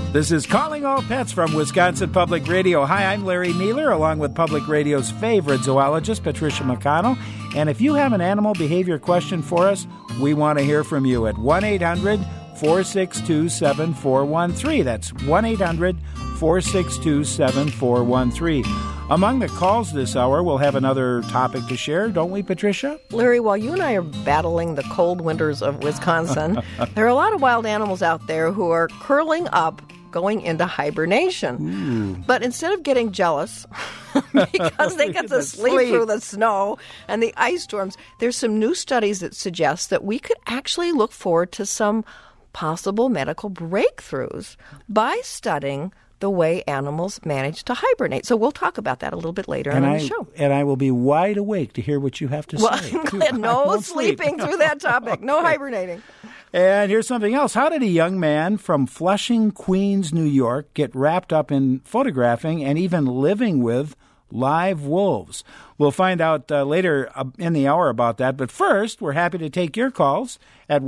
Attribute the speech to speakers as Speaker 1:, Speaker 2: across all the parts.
Speaker 1: This is Calling All Pets from Wisconsin Public Radio. Hi, I'm Larry Mueller, along with Public Radio's favorite zoologist, Patricia McConnell. And if you have an animal behavior question for us, we want to hear from you at 1-800-462-7413. That's 1-800-462-7413. Among the calls this hour, we'll have another topic to share, don't we, Patricia?
Speaker 2: Larry, while you and I are battling the cold winters of Wisconsin, there are a lot of wild animals out there who are curling up, going into hibernation.
Speaker 1: Ooh.
Speaker 2: But instead of getting jealous because they get to sleep through the snow and the ice storms, there's some new studies that suggest that we could actually look forward to some possible medical breakthroughs by studying the way animals manage to hibernate. So we'll talk about that a little bit later on the show.
Speaker 1: And I will be wide awake to hear what you have to say.
Speaker 2: No sleeping through that topic. No hibernating.
Speaker 1: And here's something else. How did a young man from Flushing, Queens, New York get wrapped up in photographing and even living with live wolves? We'll find out later in the hour about that. But first, we're happy to take your calls at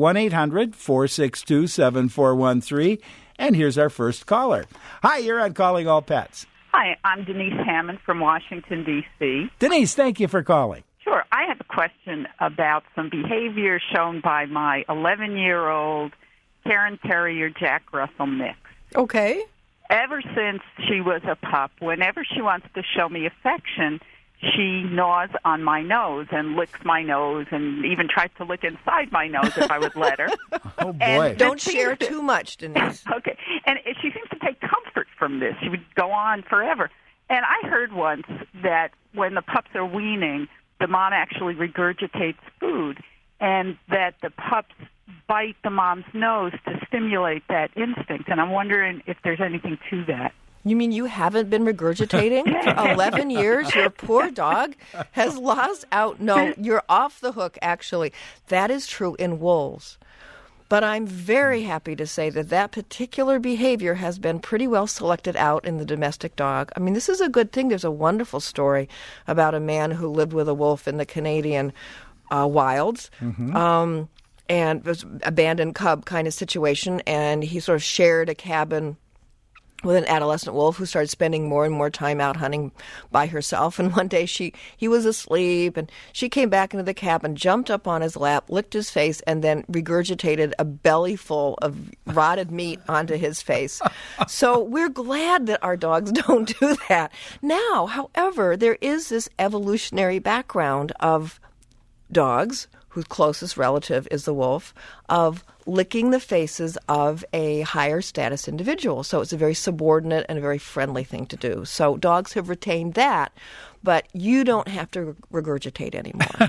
Speaker 1: 1-800-462-7413. And here's our first caller. Hi, you're on Calling All Pets.
Speaker 3: Hi, I'm Denise Hammond from Washington, D.C.
Speaker 1: Denise, thank you for calling.
Speaker 3: Sure. I have a question about some behavior shown by my 11-year-old Cairn Terrier Jack Russell mix.
Speaker 2: Okay.
Speaker 3: Ever since she was a pup, whenever she wants to show me affection, she gnaws on my nose and licks my nose and even tries to lick inside my nose if I would let her.
Speaker 1: Oh, boy.
Speaker 2: Don't share too much, Denise.
Speaker 3: Okay. And she seems to take comfort from this. She would go on forever. And I heard once that when the pups are weaning, the mom actually regurgitates food and that the pups bite the mom's nose to stimulate that instinct. And I'm wondering if there's anything to that.
Speaker 2: You mean you haven't been regurgitating for 11 years? Your poor dog has lost out. No, you're off the hook, actually. That is true in wolves. But I'm very happy to say that that particular behavior has been pretty well selected out in the domestic dog. I mean, this is a good thing. There's a wonderful story about a man who lived with a wolf in the Canadian wilds. Mm-hmm. And it was an abandoned cub kind of situation, and he sort of shared a cabin with an adolescent wolf who started spending more and more time out hunting by herself. And one day he was asleep, and she came back into the cabin, jumped up on his lap, licked his face, and then regurgitated a belly full of rotted meat onto his face. So we're glad that our dogs don't do that. Now, however, there is this evolutionary background of dogs whose closest relative is the wolf, of licking the faces of a higher status individual. So it's a very subordinate and a very friendly thing to do. So dogs have retained that, but you don't have to regurgitate anymore.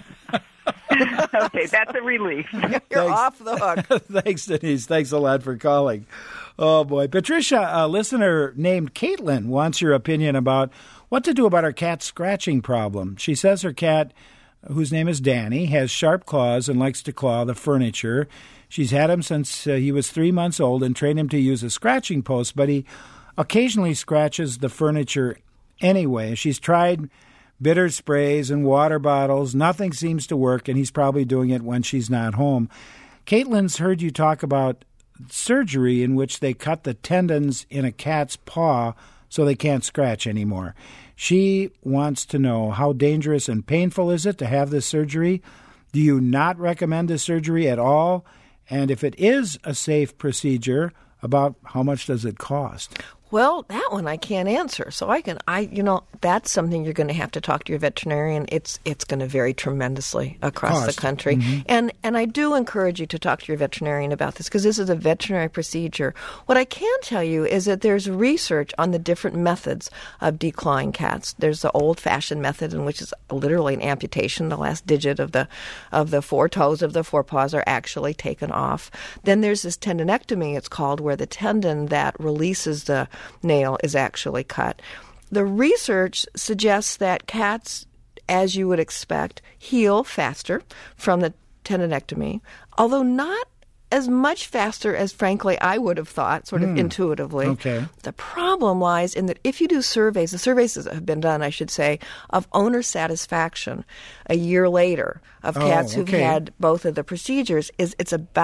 Speaker 3: Okay, that's a relief.
Speaker 2: You're off the hook.
Speaker 1: Thanks, Denise. Thanks a lot for calling. Oh, boy. Patricia, a listener named Caitlin wants your opinion about what to do about her cat's scratching problem. She says her cat, whose name is Danny, has sharp claws and likes to claw the furniture. She's had him since he was 3 months old and trained him to use a scratching post, but he occasionally scratches the furniture anyway. She's tried bitter sprays and water bottles. Nothing seems to work, and he's probably doing it when she's not home. Caitlin's heard you talk about surgery in which they cut the tendons in a cat's paw so they can't scratch anymore. She wants to know, how dangerous and painful is it to have this surgery? Do you not recommend this surgery at all? And if it is a safe procedure, about how much does it cost?
Speaker 2: Well, that one I can't answer. So that's something you're going to have to talk to your veterinarian. It's going to vary tremendously across the country. Mm-hmm. And I do encourage you to talk to your veterinarian about this because this is a veterinary procedure. What I can tell you is that there's research on the different methods of declawing cats. There's the old-fashioned method, in which is literally an amputation. The last digit of the four toes of the forepaws are actually taken off. Then there's this tendinectomy, it's called, where the tendon that releases the nail is actually cut. The research suggests that cats, as you would expect, heal faster from the tendinectomy, although not as much faster as, frankly, I would have thought, sort of intuitively.
Speaker 1: Okay.
Speaker 2: The problem lies in that if you do surveys, the surveys that have been done, I should say, of owner satisfaction a year later of cats who've had both of the procedures, it's about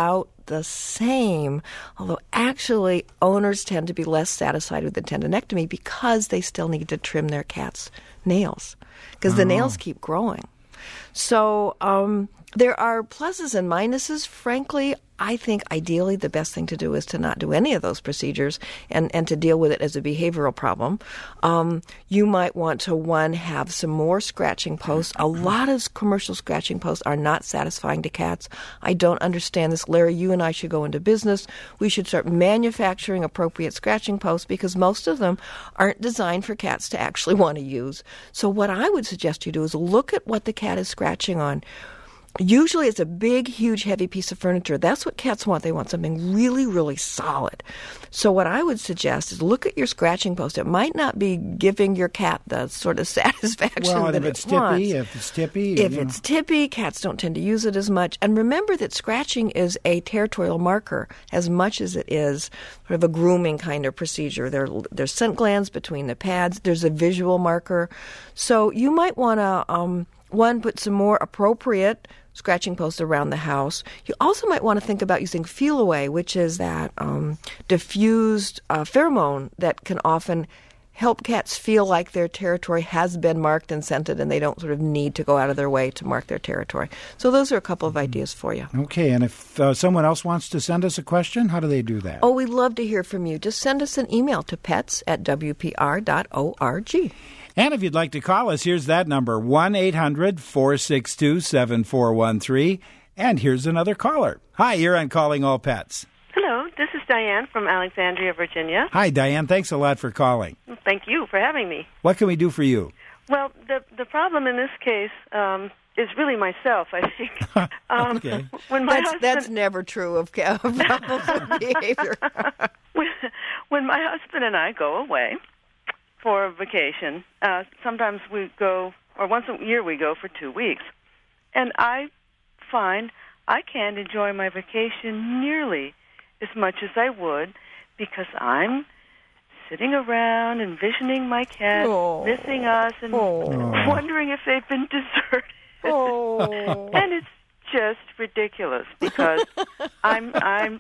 Speaker 2: the same, although actually owners tend to be less satisfied with the tendinectomy because they still need to trim their cat's nails because the nails keep growing. So there are pluses and minuses. Frankly, I think ideally the best thing to do is to not do any of those procedures and to deal with it as a behavioral problem. You might want to, have some more scratching posts. A lot of commercial scratching posts are not satisfying to cats. I don't understand this. Larry, you and I should go into business. We should start manufacturing appropriate scratching posts because most of them aren't designed for cats to actually want to use. So what I would suggest you do is look at what the cat is scratching on. Usually it's a big, huge, heavy piece of furniture. That's what cats want. They want something really, really solid. So what I would suggest is look at your scratching post. It might not be giving your cat the sort of satisfaction that it wants.
Speaker 1: If it's tippy.
Speaker 2: If it's tippy, cats don't tend to use it as much. And remember that scratching is a territorial marker as much as it is sort of a grooming kind of procedure. There's scent glands between the pads. There's a visual marker. So you might want to, put some more appropriate scratching posts around the house. You also might want to think about using Feel Away, which is that diffused pheromone that can often help cats feel like their territory has been marked and scented and they don't sort of need to go out of their way to mark their territory. So those are a couple of ideas for you.
Speaker 1: Okay, and if someone else wants to send us a question, how do they do that?
Speaker 2: Oh, we'd love to hear from you. Just send us an email to pets@wpr.org.
Speaker 1: And if you'd like to call us, here's that number, 1-800-462-7413. And here's another caller. Hi, you're on Calling All Pets.
Speaker 4: Hello, this is Diane from Alexandria, Virginia.
Speaker 1: Hi, Diane. Thanks a lot for calling.
Speaker 4: Thank you for having me.
Speaker 1: What can we do for you?
Speaker 4: Well, the problem in this case is really myself, I think.
Speaker 1: Okay.
Speaker 2: That's never true of problems with behavior.
Speaker 4: When my husband and I go away for a vacation, sometimes we go, or once a year we go for 2 weeks, and I find I can't enjoy my vacation nearly as much as I would because I'm sitting around envisioning my cat missing us and wondering if they've been deserted. And it's just ridiculous because I'm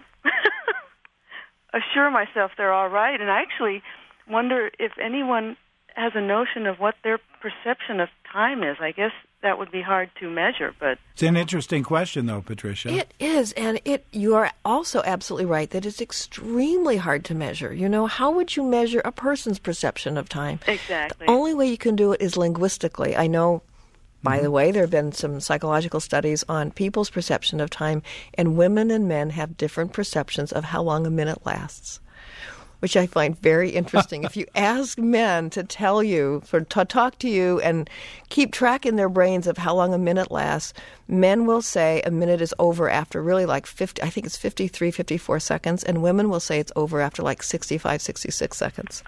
Speaker 4: assure myself they're all right, and I actually wonder if anyone has a notion of what their perception of time is. I guess that would be hard to measure, but
Speaker 1: it's an interesting question, though, Patricia.
Speaker 2: It is, and you are also absolutely right that it's extremely hard to measure. You know, how would you measure a person's perception of time?
Speaker 4: Exactly.
Speaker 2: The only way you can do it is linguistically. I know, by the way, there have been some psychological studies on people's perception of time, and women and men have different perceptions of how long a minute lasts, which I find very interesting. If you ask men to tell you, to talk to you and keep track in their brains of how long a minute lasts, men will say a minute is over after really like 50, I think it's 53, 54 seconds, and women will say it's over after like 65, 66 seconds.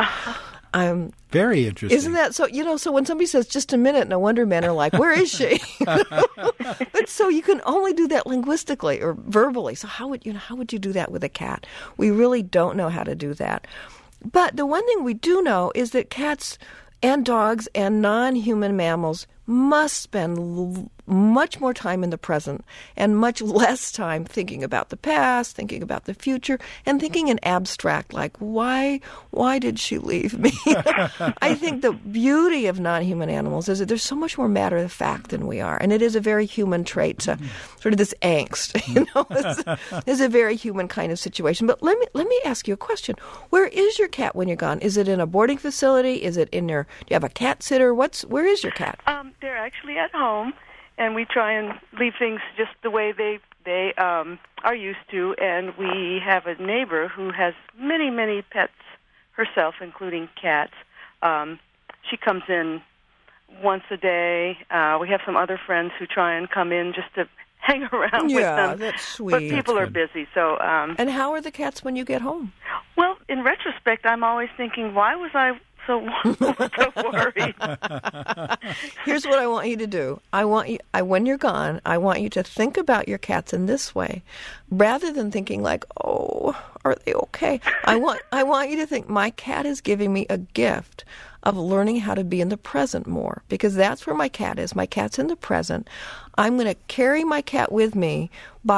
Speaker 1: Very interesting.
Speaker 2: Isn't that so? You know, so when somebody says just a minute, no wonder men are like, where is she? But so you can only do that linguistically or verbally. So how would you do that with a cat? We really don't know how to do that. But the one thing we do know is that cats and dogs and non-human mammals must spend much more time in the present and much less time thinking about the past, thinking about the future, and thinking in abstract, like, why did she leave me? I think the beauty of non-human animals is that there's so much more matter of fact than we are, and it is a very human trait to sort of this angst, you know, it's a very human kind of situation. But let me ask you a question. Where is your cat when you're gone? Is it in a boarding facility? Is it do you have a cat sitter? Where is your cat?
Speaker 4: They're actually at home. And we try and leave things just the way they are used to. And we have a neighbor who has many, many pets herself, including cats. She comes in once a day. We have some other friends who try and come in just to hang around with them.
Speaker 2: Yeah, that's sweet.
Speaker 4: But people are busy. So.
Speaker 2: And how are the cats when you get home?
Speaker 4: Well, in retrospect, I'm always thinking, why was I so worried?
Speaker 2: Here's what I want you to do. When you're gone, I want you to think about your cats in this way, rather than thinking like, "Oh, are they okay?" I want you to think, my cat is giving me a gift of learning how to be in the present more, because that's where my cat is. My cat's in the present. I'm going to carry my cat with me by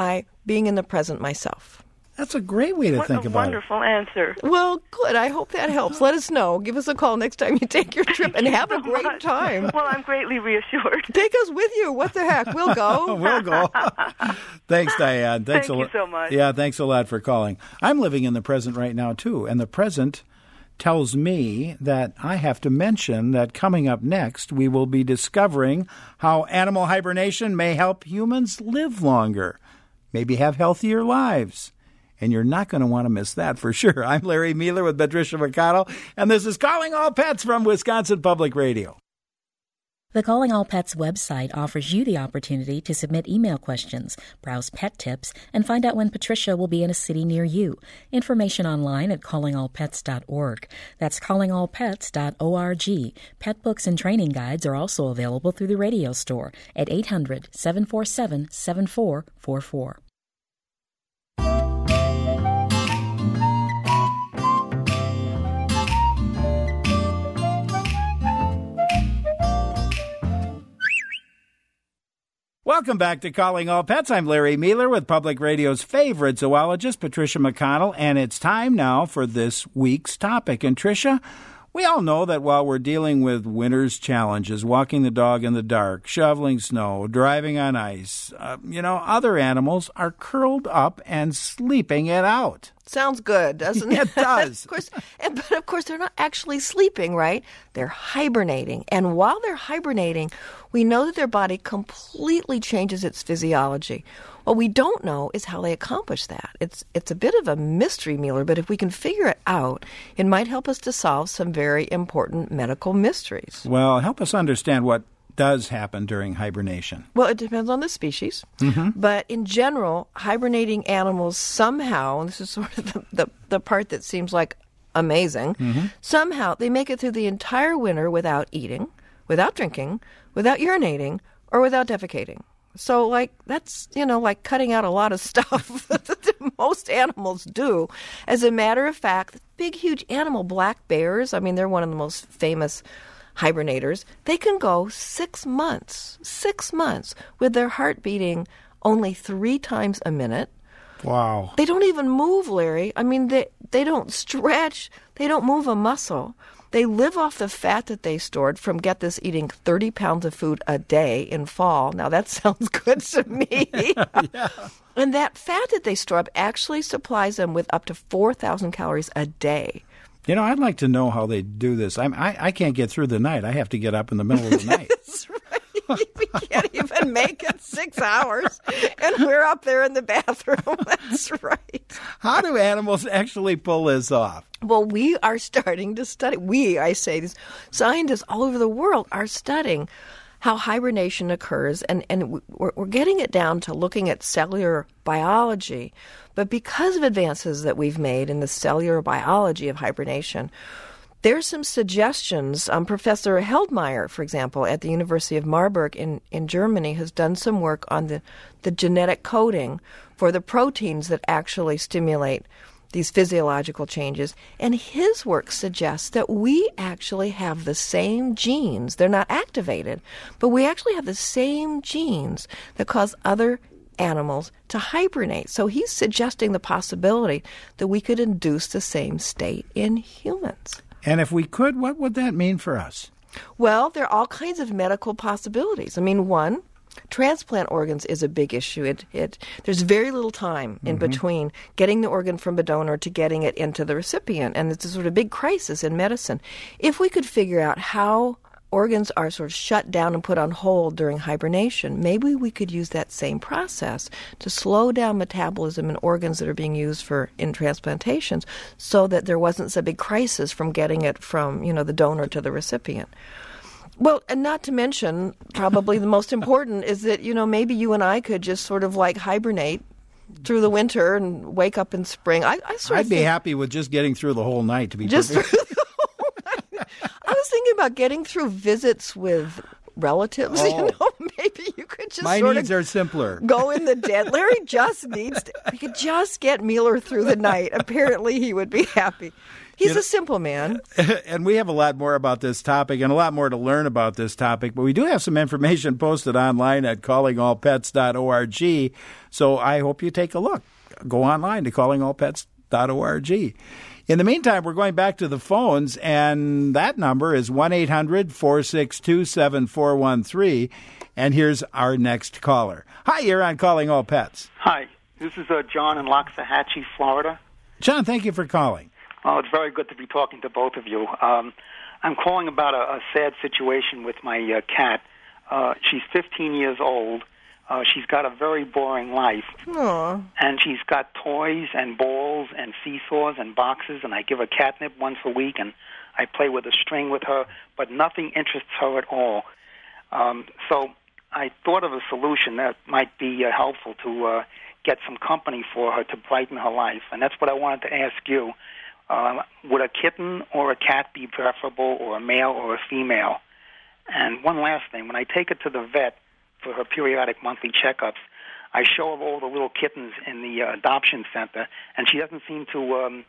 Speaker 2: being in the present myself.
Speaker 1: That's a great way to
Speaker 4: What
Speaker 1: think
Speaker 4: a
Speaker 1: about it.
Speaker 4: wonderful answer.
Speaker 2: Well, good. I hope that helps. Let us know. Give us a call next time you take your trip and have a great
Speaker 4: Much.
Speaker 2: time.
Speaker 4: Well, I'm greatly reassured.
Speaker 2: Take us with you. What the heck? We'll go.
Speaker 1: We'll go. Thanks, Diane.
Speaker 4: Thank you so much.
Speaker 1: Yeah, thanks a lot for calling. I'm living in the present right now, too, and the present tells me that I have to mention that coming up next, we will be discovering how animal hibernation may help humans live longer, maybe have healthier lives. And you're not going to want to miss that for sure. I'm Larry Mueller with Patricia McConnell, and this is Calling All Pets from Wisconsin Public Radio.
Speaker 5: The Calling All Pets website offers you the opportunity to submit email questions, browse pet tips, and find out when Patricia will be in a city near you. Information online at callingallpets.org. That's callingallpets.org. Pet books and training guides are also available through the radio store at 800-747-7444.
Speaker 1: Welcome back to Calling All Pets. I'm Larry Mueller with Public Radio's favorite zoologist, Patricia McConnell, and it's time now for this week's topic. And Tricia, we all know that while we're dealing with winter's challenges, walking the dog in the dark, shoveling snow, driving on ice, other animals are curled up and sleeping it out.
Speaker 2: Sounds good, doesn't it?
Speaker 1: It does.
Speaker 2: Of course, but of course, they're not actually sleeping, right? They're hibernating. And while they're hibernating, we know that their body completely changes its physiology. What we don't know is how they accomplish that. It's a bit of a mystery, Mueller, but if we can figure it out, it might help us to solve some very important medical mysteries.
Speaker 1: Well, help us understand what does happen during hibernation.
Speaker 2: Well, it depends on the species. But in general, hibernating animals somehow, and this is sort of the part that seems like amazing, somehow they make it through the entire winter without eating, without drinking, without urinating, or without defecating. So, that's, like cutting out a lot of stuff that most animals do. As a matter of fact, big, huge animal, black bears, they're one of the most famous hibernators. They can go 6 months with their heart beating only 3 times a minute.
Speaker 1: Wow.
Speaker 2: They don't even move, Larry. They don't stretch. They don't move a muscle. They live off the fat that they stored from, get this, eating 30 pounds of food a day in fall. Now, that sounds good to me.
Speaker 1: Yeah.
Speaker 2: And that fat that they store up actually supplies them with up to 4,000 calories a day.
Speaker 1: I'd like to know how they do this. I can't get through the night. I have to get up in the middle of the night.
Speaker 2: That's right. We can't even make it 6 hours, and we're up there in the bathroom. That's right.
Speaker 1: How do animals actually pull this off?
Speaker 2: Well, we are starting to study. These scientists all over the world are studying how hibernation occurs, and we're getting it down to looking at cellular biology. But because of advances that we've made in the cellular biology of hibernation, there's some suggestions. Professor Heldmeyer, for example, at the University of Marburg in Germany, has done some work on the genetic coding for the proteins that actually stimulate these physiological changes. And his work suggests that we actually have the same genes. They're not activated, but we actually have the same genes that cause other animals to hibernate. So he's suggesting the possibility that we could induce the same state in humans.
Speaker 1: And if we could, what would that mean for us?
Speaker 2: Well, there are all kinds of medical possibilities. One, transplant organs is a big issue. There's very little time in between getting the organ from a donor to getting it into the recipient, and it's a sort of big crisis in medicine. If we could figure out how organs are sort of shut down and put on hold during hibernation, maybe we could use that same process to slow down metabolism in organs that are being used in transplantations, so that there wasn't such a big crisis from getting it from, the donor to the recipient. Well, and not to mention, probably the most important is that, maybe you and I could just sort of hibernate through the winter and wake up in spring. I'd
Speaker 1: be happy with just getting through the whole night, to be
Speaker 2: just
Speaker 1: perfect.
Speaker 2: through the whole night. I was thinking about getting through visits with relatives. Maybe you could just
Speaker 1: My needs are simpler.
Speaker 2: Go in the dead. Larry just needs to. We could just get Mueller through the night. Apparently, he would be happy. He's a simple man.
Speaker 1: And we have a lot more about this topic and a lot more to learn about this topic, but we do have some information posted online at callingallpets.org, so I hope you take a look. Go online to callingallpets.org. In the meantime, we're going back to the phones, and that number is 1-800-462-7413, and here's our next caller. Hi, you're on Calling All Pets.
Speaker 6: Hi, this is John in Loxahatchee, Florida.
Speaker 1: John, thank you for calling.
Speaker 6: Oh, it's very good to be talking to both of you. I'm calling about a sad situation with my cat. She's 15 years old. She's got a very boring life.
Speaker 2: Aww.
Speaker 6: And she's got toys and balls and seesaws and boxes, and I give her catnip once a week, and I play with a string with her, but nothing interests her at all. So I thought of a solution that might be helpful to get some company for her to brighten her life, and that's what I wanted to ask you. Would a kitten or a cat be preferable, or a male or a female? And one last thing, when I take her to the vet for her periodic monthly checkups, I show her all the little kittens in the adoption center, and she doesn't seem to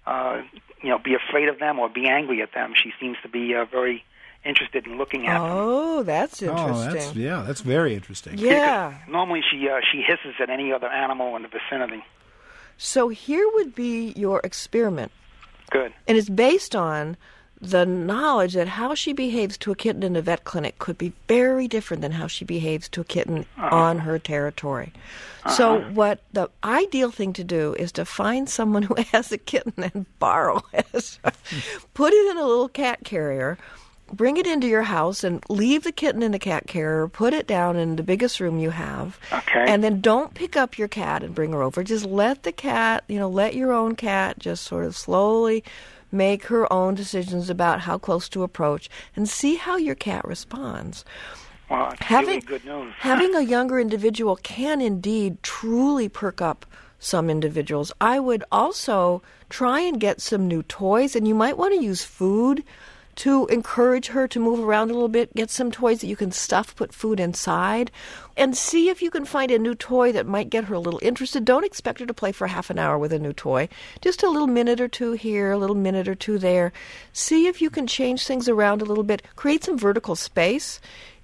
Speaker 6: be afraid of them or be angry at them. She seems to be very interested in looking at them.
Speaker 2: Oh, that's interesting.
Speaker 1: That's very interesting.
Speaker 2: Yeah.
Speaker 6: Normally she hisses at any other animal in the vicinity.
Speaker 2: So here would be your experiment.
Speaker 6: Good.
Speaker 2: And it's based on the knowledge that how she behaves to a kitten in a vet clinic could be very different than how she behaves to a kitten on her territory. So what the ideal thing to do is to find someone who has a kitten and borrow it. Put it in a little cat carrier, bring it into your house, and leave the kitten in the cat carrier, put it down in the biggest room you have.
Speaker 6: Okay.
Speaker 2: And then don't pick up your cat and bring her over. Just let the cat, let your own cat just sort of slowly make her own decisions about how close to approach, and see how your cat responds.
Speaker 6: Well, it's really good news.
Speaker 2: Having a younger individual can indeed truly perk up some individuals. I would also try and get some new toys, and you might want to use food to encourage her to move around a little bit. Get some toys that you can stuff, put food inside, and see if you can find a new toy that might get her a little interested. Don't expect her to play for half an hour with a new toy. Just a little minute or two here, a little minute or two there. See if you can change things around a little bit. Create some vertical space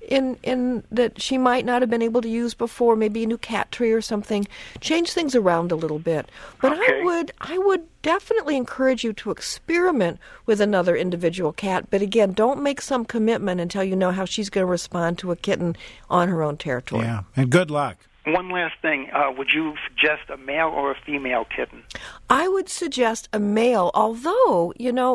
Speaker 2: in that she might not have been able to use before, maybe a new cat tree or something. Change things around a little bit. But
Speaker 6: okay.
Speaker 2: I would definitely encourage you to experiment with another individual cat. But again, don't make some commitment until you know how she's going to respond to a kitten on her own territory.
Speaker 1: Yeah, and good luck.
Speaker 6: One last thing. Would you suggest a male or a female kitten?
Speaker 2: I would suggest a male, although,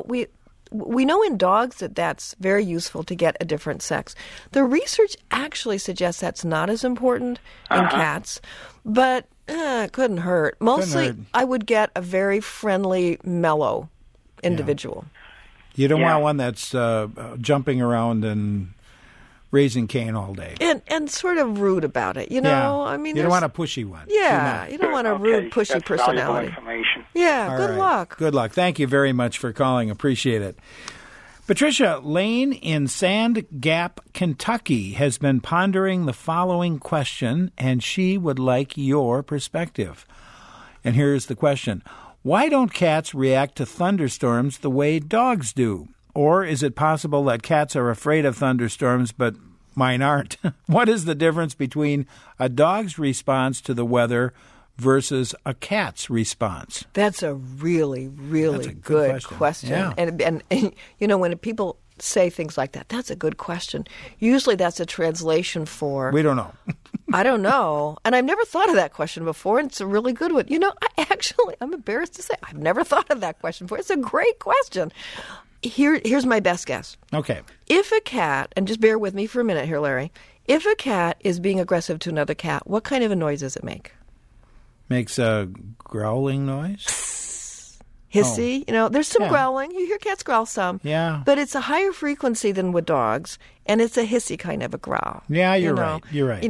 Speaker 2: we know in dogs that that's very useful to get a different sex. The research actually suggests that's not as important in cats, but it couldn't hurt. Mostly, I would get a very friendly, mellow individual.
Speaker 1: Yeah. You don't want one that's jumping around and raising Cain all day.
Speaker 2: And sort of rude about it,
Speaker 1: Yeah.
Speaker 2: I mean,
Speaker 1: you don't want a pushy one.
Speaker 2: Yeah, you don't want a rude, pushy
Speaker 6: That's
Speaker 2: personality.
Speaker 6: valuable information.
Speaker 2: Yeah,
Speaker 1: All
Speaker 2: good
Speaker 1: right.
Speaker 2: luck.
Speaker 1: Good luck. Thank you very much for calling. Appreciate it. Patricia, Lane in Sand Gap, Kentucky, has been pondering the following question, and she would like your perspective. And here's the question. Why don't cats react to thunderstorms the way dogs do? Or is it possible that cats are afraid of thunderstorms, but mine aren't? What is the difference between a dog's response to the weather versus a cat's response?
Speaker 2: That's a really, really good question.
Speaker 1: Yeah.
Speaker 2: And when people say things like that, that's a good question. Usually that's a translation for...
Speaker 1: We don't know.
Speaker 2: I don't know. And I've never thought of that question before, and it's a really good one. I'm embarrassed to say, I've never thought of that question before. It's a great question. Here's my best guess.
Speaker 1: Okay.
Speaker 2: If a cat, and just bear with me for a minute here, Larry, if a cat is being aggressive to another cat, what kind of a noise does it make?
Speaker 1: Makes a growling noise?
Speaker 2: Hissy. There's some growling. You hear cats growl some.
Speaker 1: Yeah.
Speaker 2: But it's a higher frequency than with dogs, and it's a hissy kind of a growl.
Speaker 1: Yeah, you're right. You're right.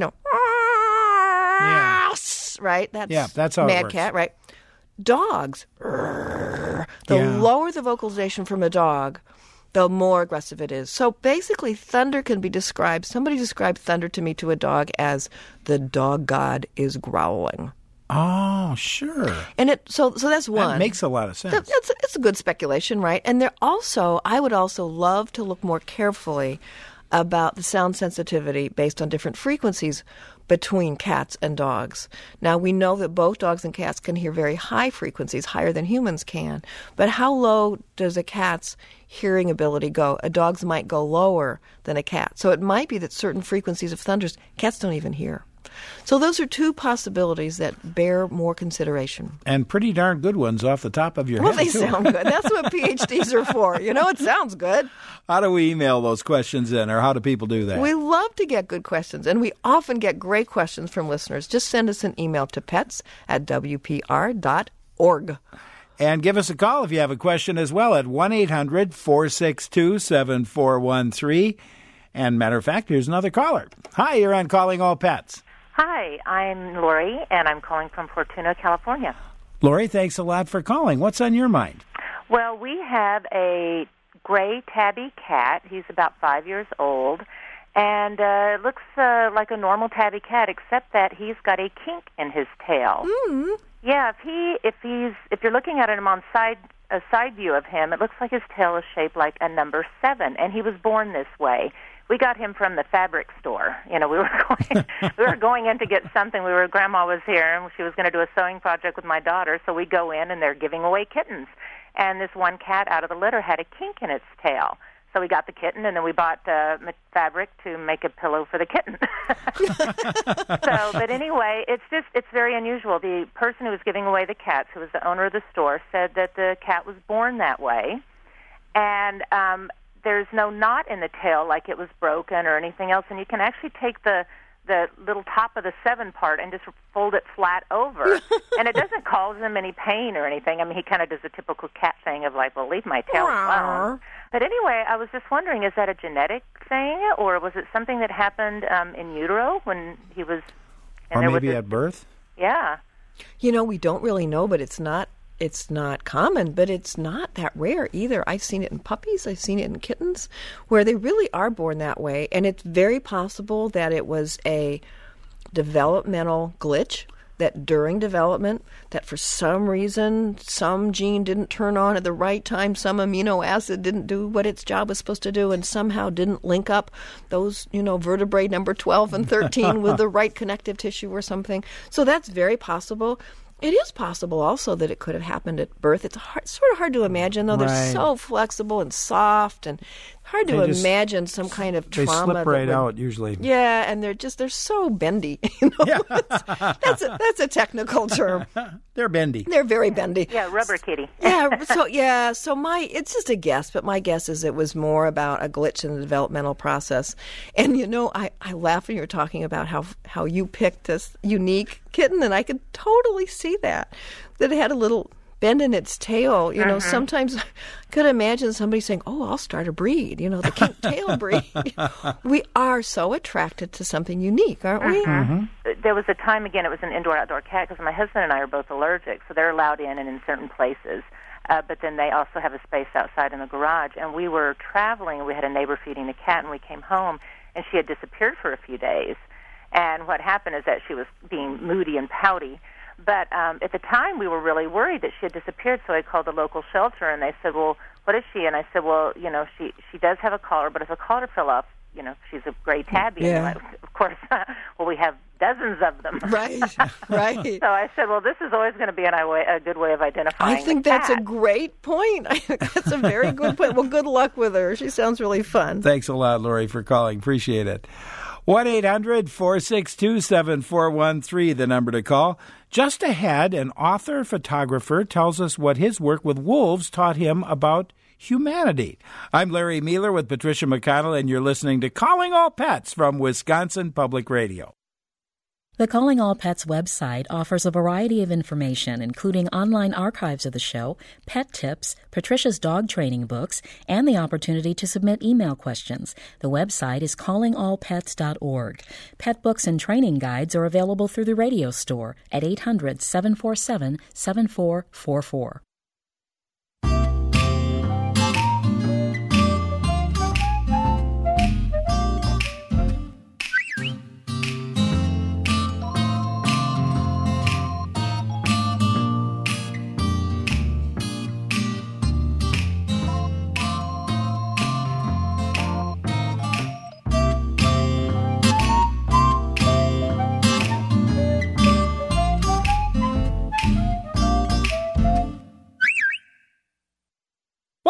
Speaker 2: Right?
Speaker 1: That's how it
Speaker 2: mad
Speaker 1: works.
Speaker 2: cat, right? Dogs, the lower the vocalization from a dog, the more aggressive it is. So basically, thunder can be described. Somebody described thunder to me to a dog as the dog god is growling.
Speaker 1: Oh, sure.
Speaker 2: And so that's one.
Speaker 1: That makes a lot of sense.
Speaker 2: It's a good speculation, right? And I would also love to look more carefully about the sound sensitivity based on different frequencies between cats and dogs. Now, we know that both dogs and cats can hear very high frequencies, higher than humans can. But how low does a cat's hearing ability go? A dog's might go lower than a cat. So it might be that certain frequencies of thunders cats don't even hear. So those are two possibilities that bear more consideration.
Speaker 1: And pretty darn good ones off the top of your
Speaker 2: Well,
Speaker 1: head,
Speaker 2: they
Speaker 1: too.
Speaker 2: sound good. That's what PhDs are for. It sounds good.
Speaker 1: How do we email those questions in, or how do people do that?
Speaker 2: We love to get good questions, and we often get great questions from listeners. Just send us an email to pets@wpr.org.
Speaker 1: And give us a call if you have a question as well at 1-800-462-7413. And matter of fact, here's another caller. Hi, you're on Calling All Pets.
Speaker 7: Hi, I'm Lori, and I'm calling from Fortuna, California.
Speaker 1: Lori, thanks a lot for calling. What's on your mind?
Speaker 7: Well, we have a gray tabby cat. He's about 5 years old, and looks like a normal tabby cat, except that he's got a kink in his tail.
Speaker 2: Mm-hmm.
Speaker 7: Yeah, if you're looking at him on a side view of him, it looks like his tail is shaped like a number 7, and he was born this way. We got him from the fabric store. We were going in to get something. Grandma was here, and she was going to do a sewing project with my daughter. So we go in, and they're giving away kittens. And this one cat out of the litter had a kink in its tail. So we got the kitten, and then we bought fabric to make a pillow for the kitten. But anyway, it's very unusual. The person who was giving away the cats, who was the owner of the store, said that the cat was born that way, and there's no knot in the tail like it was broken or anything else, and you can actually take the little top of the 7 part and just fold it flat over, and it doesn't cause him any pain or anything. I mean, he kind of does a typical cat thing of like, well, leave my tail alone. But anyway, I was just wondering, is that a genetic thing, or was it something that happened in utero when he was...
Speaker 1: Or maybe at birth?
Speaker 7: Yeah.
Speaker 2: We don't really know, but it's not common, but it's not that rare either. I've seen it in puppies. I've seen it in kittens where they really are born that way. And it's very possible that it was a developmental glitch, that during development, that for some reason, some gene didn't turn on at the right time, some amino acid didn't do what its job was supposed to do, and somehow didn't link up those, vertebrae number 12 and 13 with the right connective tissue or something. So that's very possible. It is possible also that it could have happened at birth. It's sort of hard to imagine, though. They're so flexible and soft, and hard to imagine some kind of trauma.
Speaker 1: They slip right out usually.
Speaker 2: Yeah, and they're so bendy.
Speaker 1: Yeah.
Speaker 2: That's a technical term.
Speaker 1: They're bendy.
Speaker 2: They're very bendy.
Speaker 7: Yeah, rubber kitty.
Speaker 2: So it's just a guess, but my guess is it was more about a glitch in the developmental process. And I laugh when you're talking about how you picked this unique kitten, and I could totally see that it had a little bend in its tail. Sometimes I could imagine somebody saying, "Oh, I'll start a breed." The kink tail breed. We are so attracted to something unique, aren't we?
Speaker 7: Mm-hmm. There was a time, again, it was an indoor-outdoor cat, because my husband and I are both allergic, so they're allowed in and in certain places. But then they also have a space outside in the garage. And we were traveling, we had a neighbor feeding the cat, and we came home, and she had disappeared for a few days. And what happened is that she was being moody and pouty. But at the time, we were really worried that she had disappeared, so I called the local shelter, and they said, well, what is she? And I said, well, she does have a collar, but if a collar fell off, she's a gray tabby.
Speaker 2: Yeah.
Speaker 7: And of course, well, we have dozens of them.
Speaker 2: Right.
Speaker 7: So I said, well, this is always going to be a good way of identifying
Speaker 2: I think
Speaker 7: the
Speaker 2: that's
Speaker 7: cat.
Speaker 2: a great point. I think that's a very good point. Well, good luck with her. She sounds really fun.
Speaker 1: Thanks a lot, Lori, for calling. Appreciate it. 1-800-462-7413, the number to call. Just ahead, an author-photographer tells us what his work with wolves taught him about humanity. I'm Larry Mueller with Patricia McConnell, and you're listening to Calling All Pets from Wisconsin Public Radio.
Speaker 5: The Calling All Pets website offers a variety of information, including online archives of the show, pet tips, Patricia's dog training books, and the opportunity to submit email questions. The website is callingallpets.org. Pet books and training guides are available through the radio store at 800-747-7444.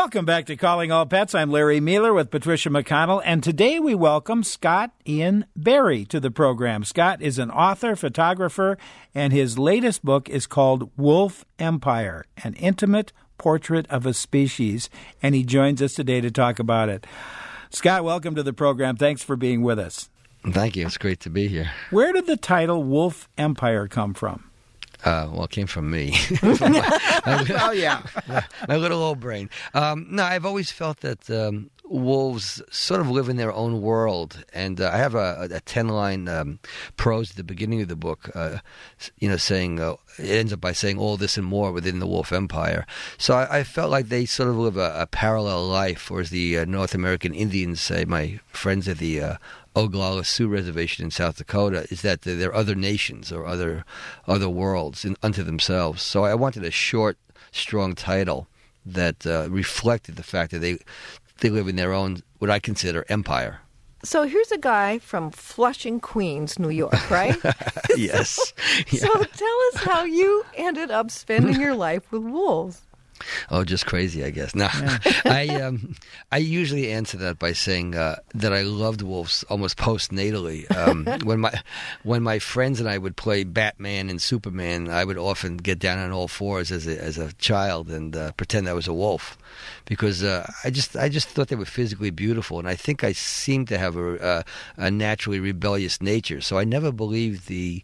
Speaker 1: Welcome back to Calling All Pets. I'm Larry Mueller with Patricia McConnell, and today we welcome Scott Ian Berry to the program. Scott is an author, photographer, and his latest book is called Wolf Empire, an intimate portrait of a species, and he joins us today to talk about it. Scott, welcome to the program. Thanks for being with us.
Speaker 8: Thank you. It's great to be here.
Speaker 1: Where did the title Wolf Empire come from?
Speaker 8: Well, it came from me.
Speaker 1: Oh, yeah.
Speaker 8: My little old brain. No, I've always felt that wolves sort of live in their own world. And I have a 10-line prose at the beginning of the book, saying, it ends up by saying all this and more within the wolf empire. So I felt like they sort of live a parallel life, or as the North American Indians say, my friends at the Oglala Sioux Reservation in South Dakota, is that there are other nations or other worlds unto themselves. So I wanted a short, strong title that reflected the fact that they live in their own, what I consider, empire.
Speaker 2: So here's a guy from Flushing, Queens, New York, right?
Speaker 8: Yes. Yeah.
Speaker 2: So tell us how you ended up spending your life with wolves.
Speaker 8: Oh, just crazy, I guess. No, yeah. I usually answer that by saying that I loved wolves almost postnatally. When my friends and I would play Batman and Superman, I would often get down on all fours as a child and pretend I was a wolf, because I just thought they were physically beautiful, and I think I seemed to have a naturally rebellious nature. So I never believed the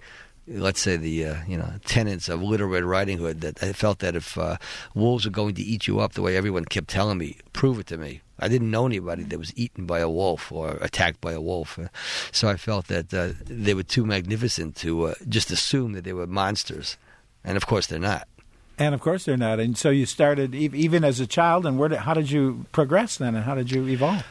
Speaker 8: tenets of Little Red Riding Hood, that I felt that if wolves were going to eat you up the way everyone kept telling me, prove it to me. I didn't know anybody that was eaten by a wolf or attacked by a wolf. So I felt that they were too magnificent to just assume that they were monsters. And of course they're not.
Speaker 1: And of course they're not. And so you started even as a child, and how did you progress then, and how did you evolve?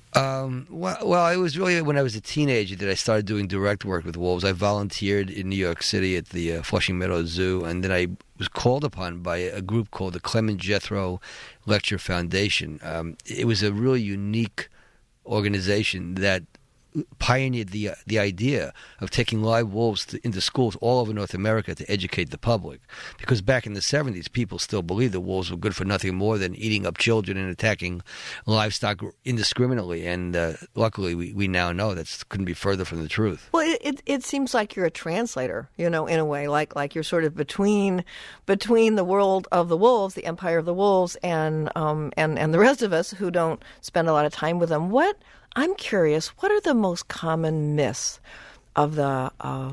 Speaker 8: Well, it was really when I was a teenager that I started doing direct work with wolves. I volunteered in New York City at the Flushing Meadows Zoo, and then I was called upon by a group called the Clement Jethro Lecture Foundation. It was a really unique organization that pioneered the idea of taking live wolves into schools all over North America to educate the public. Because back in the 70s, people still believed that wolves were good for nothing more than eating up children and attacking livestock indiscriminately. And luckily, we now know that couldn't be further from the truth.
Speaker 2: Well, it seems like you're a translator, in a way, like you're sort of between the world of the wolves, the empire of the wolves, and the rest of us who don't spend a lot of time with them. I'm curious, what are the most common myths of the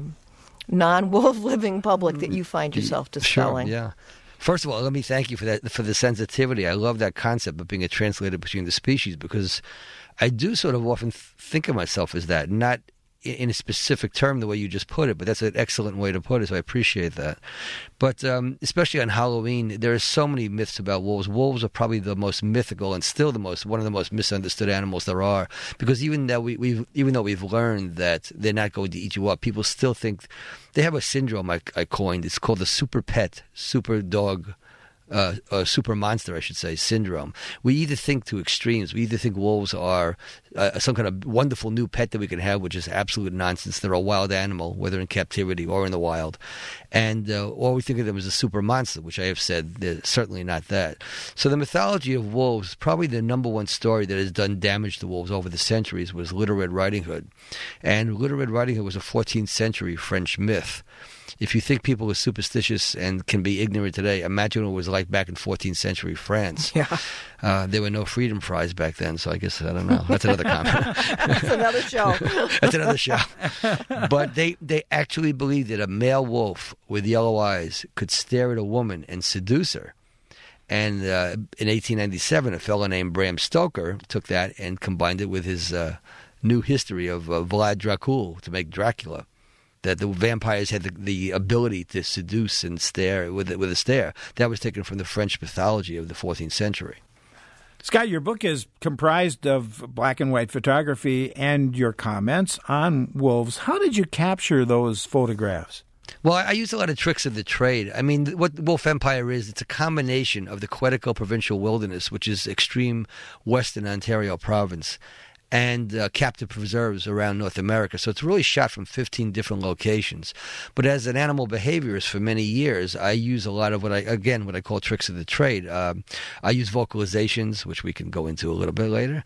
Speaker 2: non-wolf living public that you find yourself dispelling?
Speaker 8: Sure, yeah. First of all, let me thank you for the sensitivity. I love that concept of being a translator between the species, because I do sort of often think of myself as that, not in a specific term the way you just put it, but that's an excellent way to put it, so I appreciate that. But especially on Halloween, there are so many myths about wolves. Wolves are probably the most mythical and still one of the most misunderstood animals there are, because even though we've learned that they're not going to eat you up, people still think they have a syndrome I coined. It's called the super pet, super dog, super monster, I should say, syndrome. We either think to extremes. We either think wolves are some kind of wonderful new pet that we can have, which is absolute nonsense. They're a wild animal, whether in captivity or in the wild. And or we think of them as a super monster, which I have said they're certainly not that. So the mythology of wolves, probably the number one story that has done damage to wolves over the centuries, was Little Red Riding Hood. And Little Red Riding Hood was a 14th century French myth. If you think people are superstitious and can be ignorant today, imagine what it was like back in 14th century France.
Speaker 2: Yeah.
Speaker 8: There were no freedom fries back then, so I guess, I don't know. That's another comment.
Speaker 2: That's another show.
Speaker 8: That's another show. But they actually believed that a male wolf with yellow eyes could stare at a woman and seduce her. And in 1897, a fellow named Bram Stoker took that and combined it with his new history of Vlad Dracul to make Dracula. That the vampires had the ability to seduce and stare with a stare. That was taken from the French mythology of the 14th century.
Speaker 1: Scott, your book is comprised of black and white photography and your comments on wolves. How did you capture those photographs?
Speaker 8: Well, I use a lot of tricks of the trade. I mean, what Wolf Empire is, it's a combination of the Quetico Provincial Wilderness, which is extreme western Ontario province, and captive preserves around North America. So it's really shot from 15 different locations. But as an animal behaviorist for many years, I use a lot of what I call tricks of the trade. I use vocalizations, which we can go into a little bit later.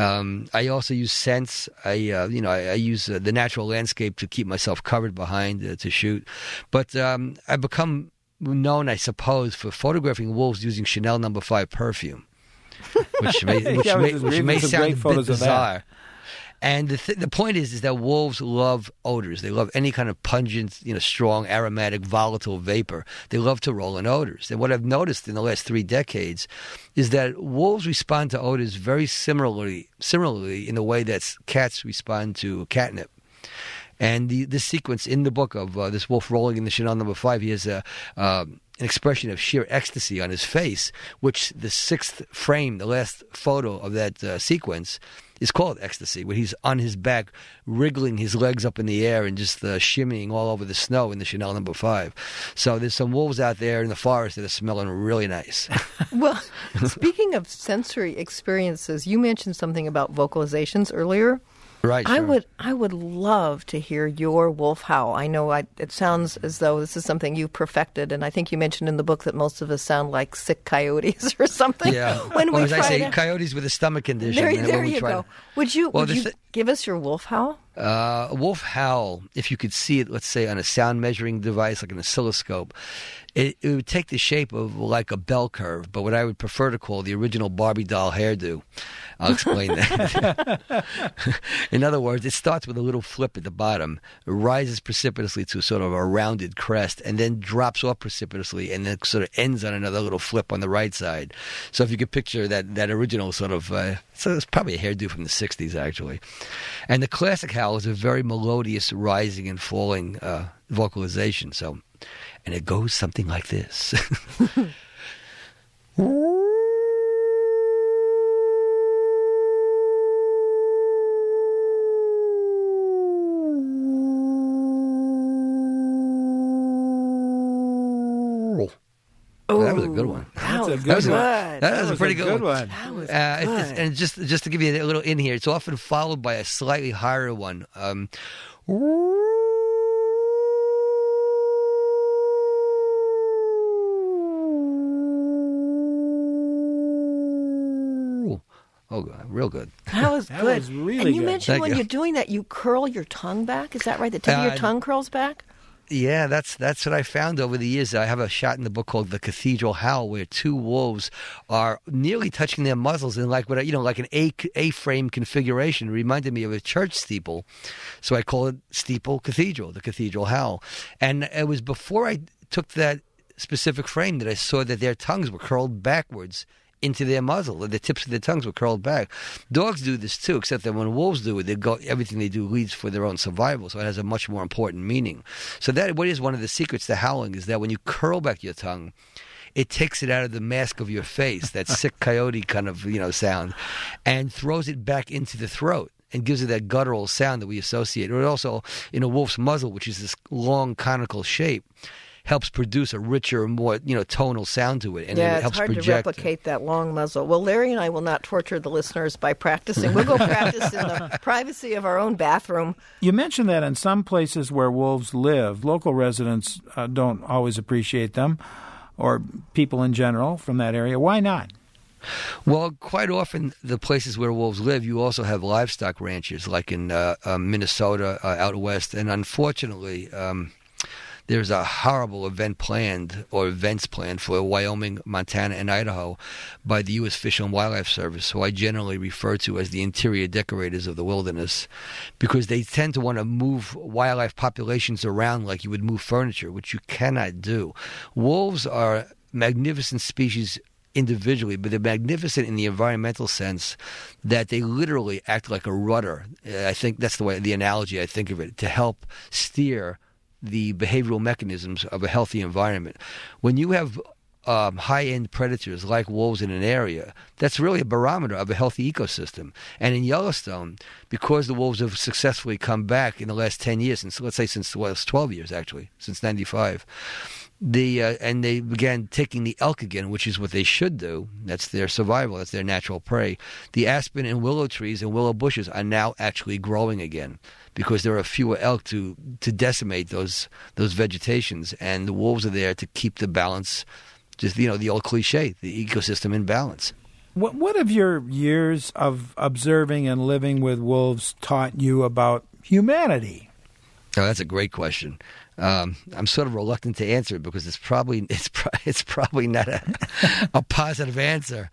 Speaker 8: I also use scents. I use the natural landscape to keep myself covered behind to shoot. But I've become known, I suppose, for photographing wolves using Chanel No. 5 perfume. Which may sound a bit bizarre. And the point is that wolves love odors. They love any kind of pungent, strong, aromatic, volatile vapor. They love to roll in odors. And what I've noticed in the last 3 decades is that wolves respond to odors very similarly in the way that cats respond to catnip. And this sequence in the book of this wolf rolling in the Chanel No. 5, he has an expression of sheer ecstasy on his face, which the 6th frame, the last photo of that sequence, is called Ecstasy, where he's on his back, wriggling his legs up in the air and just shimmying all over the snow in the Chanel No. 5. So there's some wolves out there in the forest that are smelling really nice.
Speaker 2: Well, speaking of sensory experiences, you mentioned something about vocalizations earlier.
Speaker 8: Right. Sure.
Speaker 2: I would love to hear your wolf howl. I know it sounds as though this is something you perfected, and I think you mentioned in the book that most of us sound like sick coyotes or something.
Speaker 8: Yeah. Or as I say, coyotes with a stomach condition.
Speaker 2: There you go. Would you give us your wolf howl?
Speaker 8: A wolf howl, if you could see it, let's say, on a sound measuring device like an oscilloscope, it would take the shape of like a bell curve, but what I would prefer to call the original Barbie doll hairdo. I'll explain that. In other words, it starts with a little flip at the bottom, rises precipitously to sort of a rounded crest, and then drops off precipitously, and then sort of ends on another little flip on the right side. So if you could picture that original sort of, so it's probably a hairdo from the 60s, actually. And the classic howl is a very melodious rising and falling vocalization. So, and it goes something like this.
Speaker 2: Oh,
Speaker 8: that was a good one.
Speaker 2: That was good.
Speaker 8: That was a pretty good one.
Speaker 2: That was good.
Speaker 8: And just to give you a little in here, it's often followed by a slightly higher one. Oh, real good.
Speaker 2: That was good.
Speaker 1: That was really good.
Speaker 2: And you mentioned when
Speaker 8: you.
Speaker 2: you're doing that, you curl your tongue back. Is that right? The tip of your tongue curls back?
Speaker 8: Yeah, that's what I found over the years. I have a shot in the book called The Cathedral Howl, where 2 wolves are nearly touching their muzzles in like an A-frame configuration. It reminded me of a church steeple, so I call it Steeple Cathedral, The Cathedral Howl. And it was before I took that specific frame that I saw that their tongues were curled backwards into their muzzle. The tips of their tongues were curled back. Dogs do this too, except that when wolves do it, everything they do leads for their own survival, so it has a much more important meaning. So that what is one of the secrets to howling is that when you curl back your tongue, it takes it out of the mask of your face, that sick coyote kind of sound, and throws it back into the throat and gives it that guttural sound that we associate. Or also in a wolf's muzzle, which is this long conical shape, helps produce a richer, more tonal sound to it, and it helps project.
Speaker 2: It's hard to replicate that long muzzle. Well, Larry and I will not torture the listeners by practicing. We'll go practice in the privacy of our own bathroom.
Speaker 1: You mentioned that in some places where wolves live, local residents don't always appreciate them, or people in general from that area. Why not?
Speaker 8: Well, quite often the places where wolves live, you also have livestock ranches, like in Minnesota, out west, and unfortunately, there's a horrible events planned for Wyoming, Montana, and Idaho by the U.S. Fish and Wildlife Service, who I generally refer to as the interior decorators of the wilderness, because they tend to want to move wildlife populations around like you would move furniture, which you cannot do. Wolves are magnificent species individually, but they're magnificent in the environmental sense that they literally act like a rudder. I think that's the analogy I think of it, to help steer the behavioral mechanisms of a healthy environment. When you have high-end predators like wolves in an area, that's really a barometer of a healthy ecosystem. And in Yellowstone, because the wolves have successfully come back in the last 10 years, since the last 12 years actually, since 95, and they began taking the elk again, which is what they should do. That's their survival. That's their natural prey. The aspen and willow trees and willow bushes are now actually growing again because there are fewer elk to decimate those vegetations, and the wolves are there to keep the balance. Just, the old cliche, the ecosystem in balance.
Speaker 1: What have your years of observing and living with wolves taught you about humanity?
Speaker 8: Oh, that's a great question. I'm sort of reluctant to answer it because it's probably not a positive answer.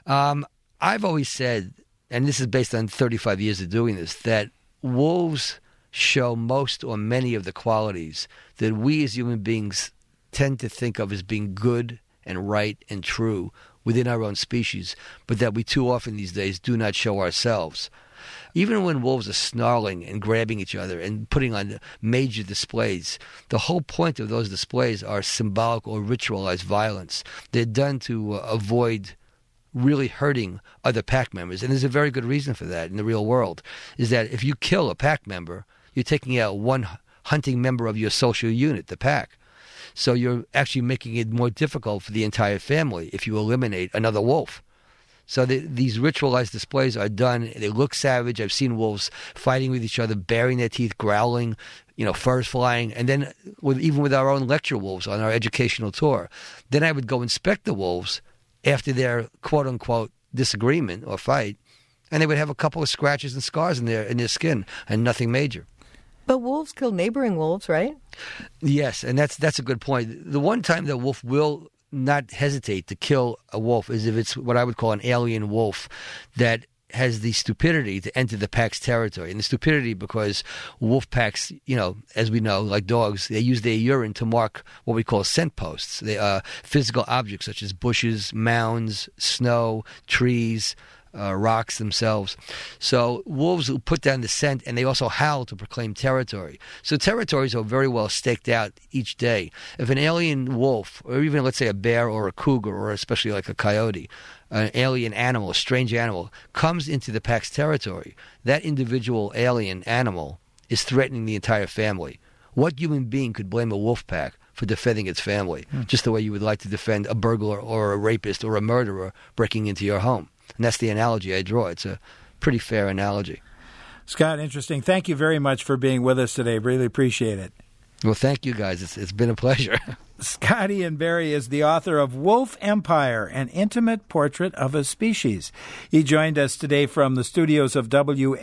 Speaker 8: I've always said, and this is based on 35 years of doing this, that wolves show most or many of the qualities that we as human beings tend to think of as being good and right and true within our own species, but that we too often these days do not show ourselves. Even when wolves are snarling and grabbing each other and putting on major displays, the whole point of those displays are symbolic or ritualized violence. They're done to avoid really hurting other pack members. And there's a very good reason for that in the real world, is that if you kill a pack member, you're taking out one hunting member of your social unit, the pack. So you're actually making it more difficult for the entire family if you eliminate another wolf. So these ritualized displays are done. They look savage. I've seen wolves fighting with each other, baring their teeth, growling, furs flying. And then even with our own lecture wolves on our educational tour, then I would go inspect the wolves after their quote-unquote disagreement or fight, and they would have a couple of scratches and scars in their skin and nothing major.
Speaker 2: But wolves kill neighboring wolves, right?
Speaker 8: Yes, and that's a good point. The one time that a wolf will not hesitate to kill a wolf is if it's what I would call an alien wolf that has the stupidity to enter the pack's territory. And the stupidity because wolf packs, as we know, like dogs, they use their urine to mark what we call scent posts. They are physical objects such as bushes, mounds, snow, trees, rocks themselves. So wolves will put down the scent, and they also howl to proclaim territory. So territories are very well staked out each day. If an alien wolf, or even let's say a bear or a cougar, or especially like a coyote, an alien animal, a strange animal, comes into the pack's territory, that individual alien animal is threatening the entire family. What human being could blame a wolf pack for defending its family, just the way you would like to defend a burglar or a rapist or a murderer breaking into your home? And that's the analogy I draw. It's a pretty fair analogy.
Speaker 1: Scott, interesting. Thank you very much for being with us today. Really appreciate it.
Speaker 8: Well, thank you, guys. It's been a pleasure.
Speaker 1: Scott Ian Berry is the author of Wolf Empire, An Intimate Portrait of a Species. He joined us today from the studios of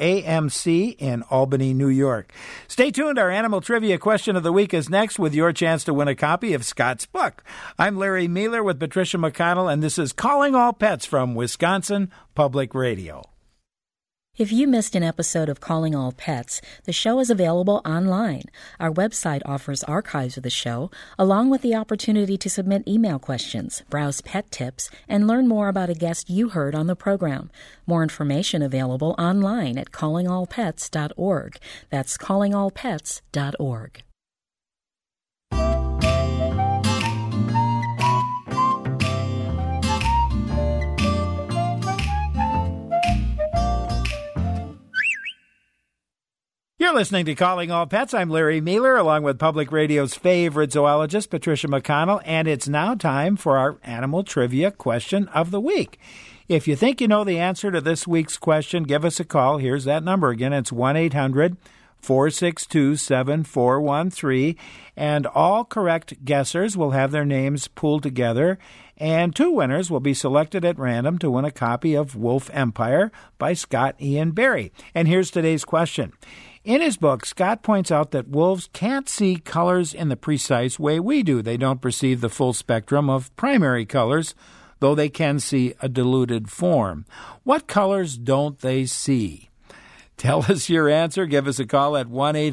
Speaker 1: WAMC in Albany, New York. Stay tuned. Our Animal Trivia Question of the Week is next with your chance to win a copy of Scott's book. I'm Larry Mealer with Patricia McConnell, and this is Calling All Pets from Wisconsin Public Radio.
Speaker 5: If you missed an episode of Calling All Pets, the show is available online. Our website offers archives of the show, along with the opportunity to submit email questions, browse pet tips, and learn more about a guest you heard on the program. More information available online at callingallpets.org. That's callingallpets.org.
Speaker 1: You're listening to Calling All Pets. I'm Larry Mealer, along with Public Radio's favorite zoologist, Patricia McConnell, and it's now time for our Animal Trivia Question of the Week. If you think you know the answer to this week's question, give us a call. Here's that number again. It's 1-800-462-7413, and all correct guessers will have their names pooled together, and 2 winners will be selected at random to win a copy of Wolf Empire by Scott Ian Berry. And here's today's question. In his book, Scott points out that wolves can't see colors in the precise way we do. They don't perceive the full spectrum of primary colors, though they can see a diluted form. What colors don't they see? Tell us your answer. Give us a call at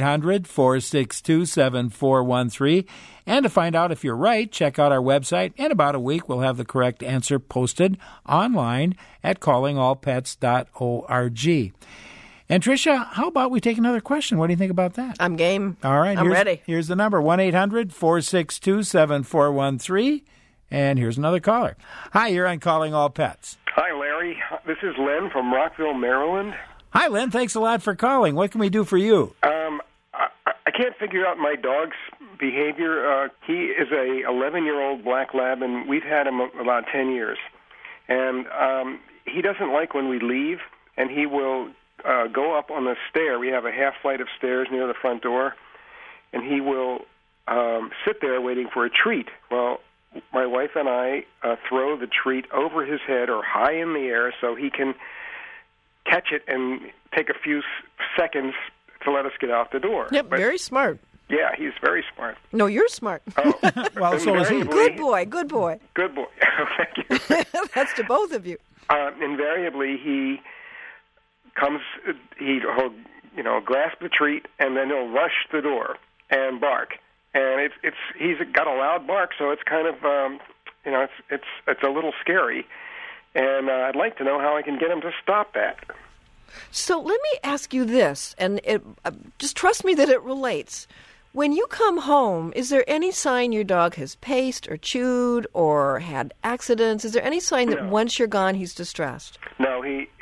Speaker 1: 1-800-462-7413. And to find out if you're right, check out our website. In about a week, we'll have the correct answer posted online at callingallpets.org. And Tricia, how about we take another question? What do you think about that?
Speaker 2: I'm game.
Speaker 1: All right.
Speaker 2: I'm ready.
Speaker 1: Here's the number, 1-800-462-7413. And here's another caller. Hi, you're on Calling All Pets.
Speaker 9: Hi, Larry. This is Len from Rockville, Maryland.
Speaker 1: Hi, Len. Thanks a lot for calling. What can we do for you?
Speaker 9: I can't figure out my dog's behavior. He is a 11-year-old black lab, and we've had him about 10 years. And he doesn't like when we leave, and he will go up on the stair. We have a half flight of stairs near the front door, and he will sit there waiting for a treat. Well, my wife and I throw the treat over his head or high in the air so he can catch it and take a few seconds to let us get out the door.
Speaker 2: Yep,
Speaker 9: But,
Speaker 2: very smart.
Speaker 9: yeah, he's very smart.
Speaker 2: No, you're smart.
Speaker 9: Oh,
Speaker 1: Well, so is he.
Speaker 2: Good boy, good boy.
Speaker 9: Good boy. Thank you.
Speaker 2: That's to both of you.
Speaker 9: Invariably, he comes, he'll grasp the treat, and then he'll rush the door and bark. And he's got a loud bark, so it's kind of, it's a little scary. And I'd like to know how I can get him to stop that.
Speaker 2: So let me ask you this, and just trust me that it relates. When you come home, is there any sign your dog has paced or chewed or had accidents? Is there any sign that once you're gone, he's distressed?
Speaker 9: No,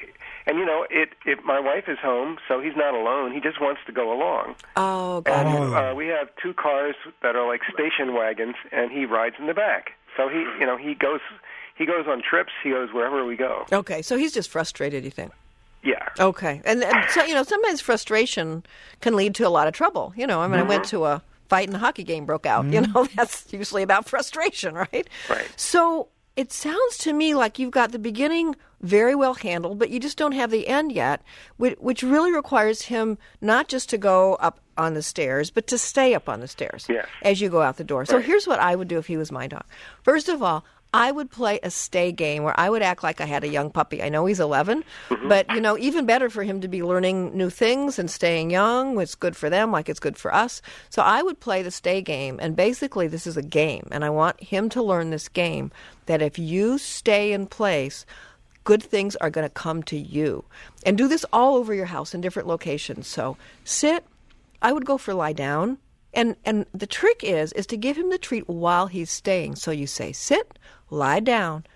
Speaker 9: my wife is home, so he's not alone. He just wants to go along.
Speaker 2: Oh, got it.
Speaker 9: We have two cars that are like station wagons, and he rides in the back. So he goes on trips. He goes wherever we go.
Speaker 2: Okay, so he's just frustrated, you think?
Speaker 9: Yeah.
Speaker 2: Okay, and so sometimes frustration can lead to a lot of trouble. I went to a fight and the hockey game broke out. That's usually about frustration, right?
Speaker 9: Right.
Speaker 2: So it sounds to me like you've got the beginning very well handled, but you just don't have the end yet, which really requires him not just to go up on the stairs, but to stay up on the stairs as you go out the door.
Speaker 9: Right.
Speaker 2: So here's what I would do if he was my dog. First of all, I would play a stay game where I would act like I had a young puppy. I know he's 11, but, even better for him to be learning new things and staying young. It's good for them like it's good for us. So I would play the stay game, and basically this is a game, and I want him to learn this game, that if you stay in place, good things are going to come to you. And do this all over your house in different locations. So sit. I would go for lie down. And the trick is to give him the treat while he's staying. So you say, sit, lie down,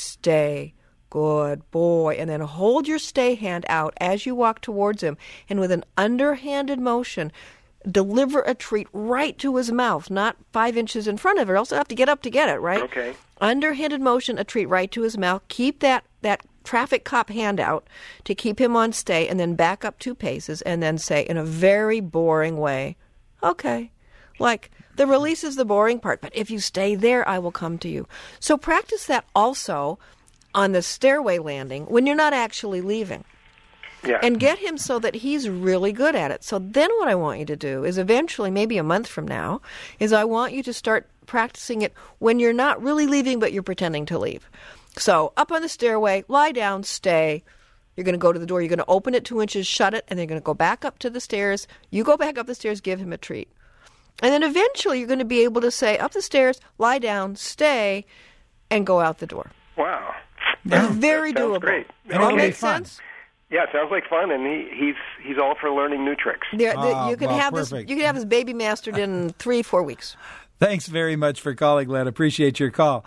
Speaker 2: stay, good boy, and then hold your stay hand out as you walk towards him. And with an underhanded motion, deliver a treat right to his mouth, not 5 inches in front of it. Also have to get up to get it, right?
Speaker 9: Okay.
Speaker 2: Underhanded motion, a treat right to his mouth. Keep that traffic cop hand out to keep him on stay, and then back up 2 paces and then say in a very boring way, okay. Like, the release is the boring part, but if you stay there, I will come to you. So practice that also on the stairway landing when you're not actually leaving.
Speaker 9: Yeah.
Speaker 2: And get him so that he's really good at it. So then what I want you to do is eventually, maybe a month from now, is I want you to start practicing it when you're not really leaving, but you're pretending to leave. So up on the stairway, lie down, stay. You're going to go to the door. You're going to open it 2 inches, shut it, and then you're going to go back up to the stairs. You go back up the stairs, give him a treat. And then eventually you're going to be able to say, up the stairs, lie down, stay, and go out the door.
Speaker 9: Wow.
Speaker 2: It's very
Speaker 9: That sounds
Speaker 2: doable.
Speaker 9: great.
Speaker 2: Does that
Speaker 1: Okay.
Speaker 2: make
Speaker 1: Fun.
Speaker 2: sense?
Speaker 9: Yeah, it sounds like fun, and he's all for learning new tricks.
Speaker 2: You can have
Speaker 1: perfect.
Speaker 2: this baby mastered in 3-4 weeks.
Speaker 1: Thanks very much for calling, Len. Appreciate your call.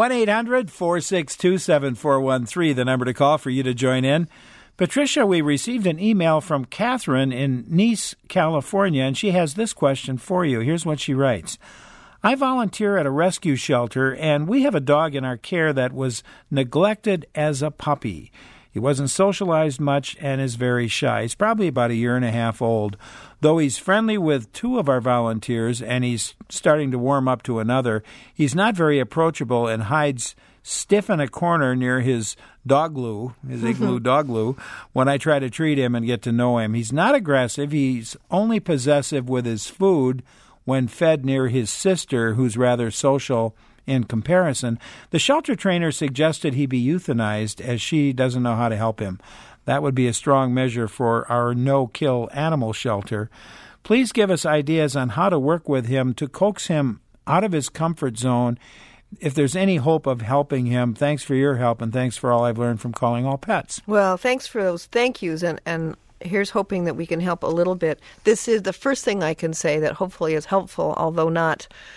Speaker 1: 1-800-462-7413, the number to call for you to join in. Patricia, we received an email from Catherine in Nice, California, and she has this question for you. Here's what she writes. I volunteer at a rescue shelter, and we have a dog in our care that was neglected as a puppy. He wasn't socialized much and is very shy. He's probably about 1.5 years old. Though he's friendly with 2 of our volunteers and he's starting to warm up to another, he's not very approachable and hides stiff in a corner near his dog glue, his igloo dog glue, when I try to treat him and get to know him. He's not aggressive. He's only possessive with his food when fed near his sister, who's rather social in comparison. The shelter trainer suggested he be euthanized as she doesn't know how to help him. That would be a strong measure for our no-kill animal shelter. Please give us ideas on how to work with him to coax him out of his comfort zone. If there's any hope of helping him, thanks for your help, and thanks for all I've learned from Calling All Pets.
Speaker 2: Well, thanks for those thank yous, and here's hoping that we can help a little bit. This is the first thing I can say that hopefully is helpful, although not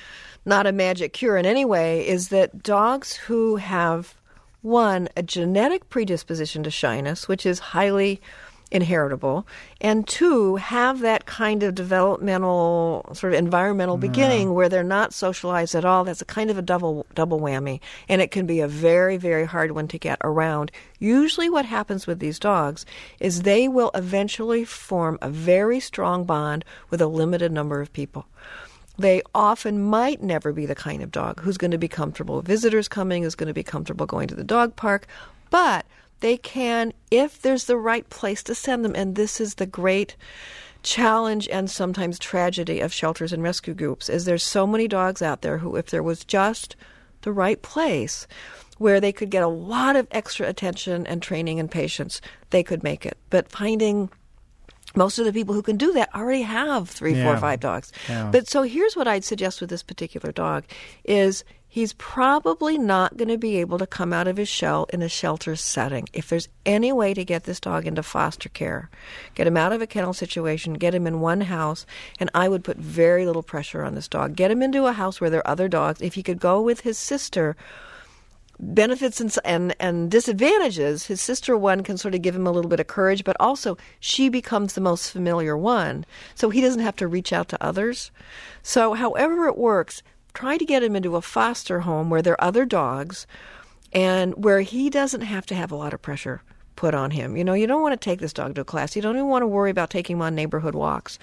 Speaker 2: not a magic cure in any way, is that dogs who have, one, a genetic predisposition to shyness, which is highly inheritable, and two, have that kind of developmental, sort of environmental beginning where they're not socialized at all. That's a kind of a double whammy, and it can be a very, very hard one to get around. Usually what happens with these dogs is they will eventually form a very strong bond with a limited number of people. They often might never be the kind of dog who's going to be comfortable with visitors coming, who's going to be comfortable going to the dog park, but they can, if there's the right place to send them. And this is the great challenge and sometimes tragedy of shelters and rescue groups, is there's so many dogs out there who, if there was just the right place where they could get a lot of extra attention and training and patience, they could make it. But finding most of the people who can do that already have 3, 4, 5 dogs.
Speaker 1: Yeah.
Speaker 2: But so here's what I'd suggest with this particular dog is he's probably not going to be able to come out of his shell in a shelter setting. If there's any way to get this dog into foster care, get him out of a kennel situation, get him in one house, and I would put very little pressure on this dog. Get him into a house where there are other dogs. If he could go with his sister, benefits and disadvantages, his sister one can sort of give him a little bit of courage, but also she becomes the most familiar one, so he doesn't have to reach out to others. So however it works, try to get him into a foster home where there are other dogs and where he doesn't have to have a lot of pressure put on him. You know, you don't want to take this dog to a class. You don't even want to worry about taking him on neighborhood walks.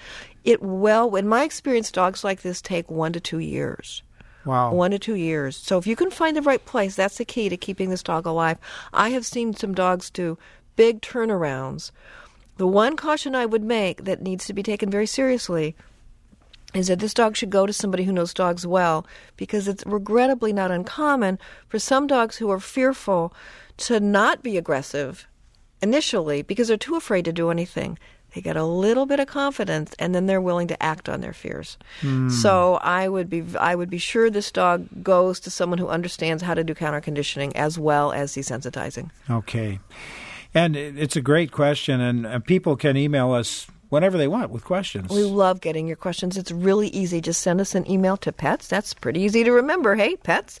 Speaker 2: In my experience, dogs like this take 1 to 2 years.
Speaker 1: Wow.
Speaker 2: 1 to 2 years. So if you can find the right place, that's the key to keeping this dog alive. I have seen some dogs do big turnarounds. The one caution I would make that needs to be taken very seriously is that this dog should go to somebody who knows dogs well, because it's regrettably not uncommon for some dogs who are fearful to not be aggressive initially because they're too afraid to do anything. They get a little bit of confidence, and then they're willing to act on their fears. So I would be sure this dog goes to someone who understands how to do counter conditioning as well as desensitizing.
Speaker 1: Okay. And it's a great question, and people can email us whenever they want with questions.
Speaker 2: We love getting your questions. It's really easy. Just send us an email to pets. That's pretty easy to remember. Hey,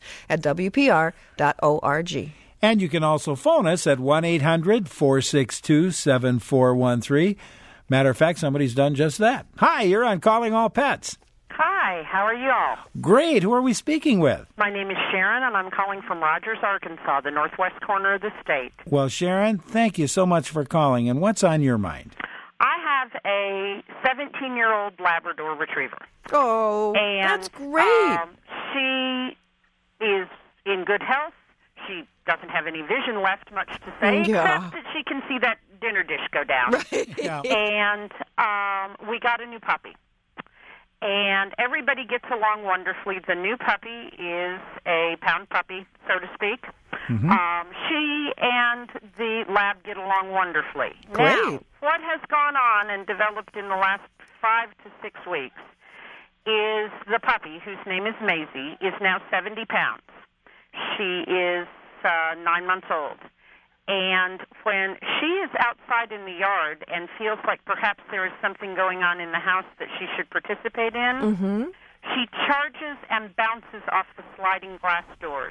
Speaker 2: pets@wpr.org.
Speaker 1: And you can also phone us at 1-800-462-7413. Matter of fact, somebody's done just that. Hi, you're on Calling All Pets.
Speaker 10: Hi, how are you all?
Speaker 1: Great. Who are we speaking with?
Speaker 10: My name is Sharon, and I'm calling from Rogers, Arkansas, the northwest corner of the state.
Speaker 1: Well, Sharon, thank you so much for calling. And what's on your mind?
Speaker 10: I have a 17-year-old Labrador Retriever.
Speaker 2: Oh,
Speaker 10: and,
Speaker 2: that's great.
Speaker 10: She is in good health. She doesn't have any vision left, much to say, except that she can see that dinner dish go down.
Speaker 2: Right.
Speaker 1: Yeah.
Speaker 10: And we got a new puppy. And everybody gets along wonderfully. The new puppy is a pound puppy, so to speak.
Speaker 1: Mm-hmm.
Speaker 10: She and the lab get along wonderfully.
Speaker 2: Great.
Speaker 10: Now, what has gone on and developed in the last 5 to 6 weeks is the puppy, whose name is Maisie, is now 70 pounds. She is 9 months old. And when she is outside in the yard and feels like perhaps there is something going on in the house that she should participate in, she charges and bounces off the sliding glass doors.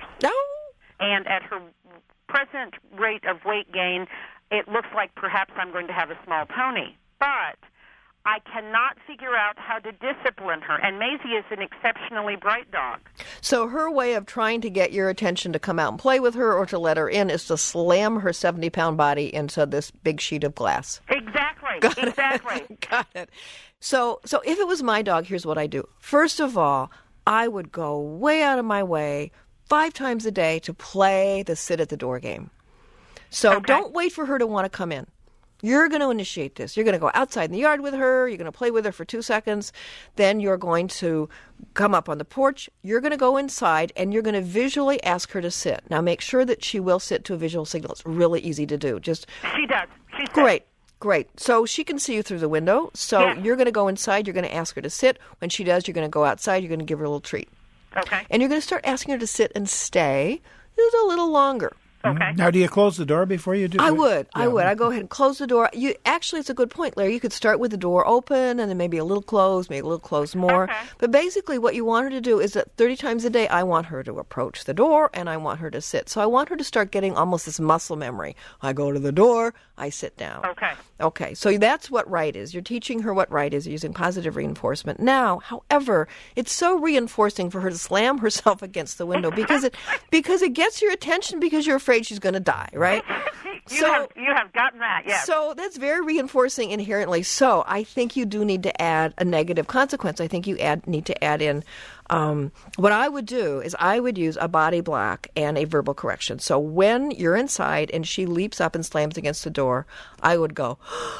Speaker 10: And at her present rate of weight gain, it looks like perhaps I'm going to have a small pony. But I cannot figure out how to discipline her. And Maisie is an exceptionally bright dog.
Speaker 2: So her way of trying to get your attention to come out and play with her or to let her in is to slam her 70-pound body into this big sheet of glass.
Speaker 10: Exactly.
Speaker 2: Got it. So if it was my dog, here's what I do. First of all, I would go way out of my way 5 times a day to play the sit-at-the-door game. So don't wait for her to want to come in. You're going to initiate this. You're going to go outside in the yard with her. You're going to play with her for 2 seconds. Then you're going to come up on the porch. You're going to go inside, and you're going to visually ask her to sit. Now, make sure that she will sit to a visual signal. It's really easy to do.
Speaker 10: She does. She's
Speaker 2: great. So she can see you through the window. So you're going to go inside. You're going to ask her to sit. When she does, you're going to go outside. You're going to give her a little treat.
Speaker 10: Okay.
Speaker 2: And you're going to start asking her to sit and stay just a little longer.
Speaker 10: Okay.
Speaker 1: Now, do you close the door before you do?
Speaker 2: I would. I go ahead and close the door. Actually, it's a good point, Larry. You could start with the door open and then maybe a little closed, maybe a little closed more.
Speaker 10: Okay.
Speaker 2: But basically what you want her to do is that 30 times a day, I want her to approach the door and I want her to sit. So I want her to start getting almost this muscle memory. I go to the door, I sit down.
Speaker 10: Okay.
Speaker 2: Okay, so that's what right is. You're teaching her what right is using positive reinforcement. Now, however, it's so reinforcing for her to slam herself against the window because it gets your attention because you're afraid she's going to die, right?
Speaker 10: You have gotten that, yes.
Speaker 2: So that's very reinforcing inherently. So I think you do need to add a negative consequence. I think you need to add in what I would do is I would use a body block and a verbal correction. So when you're inside and she leaps up and slams against the door, I would go,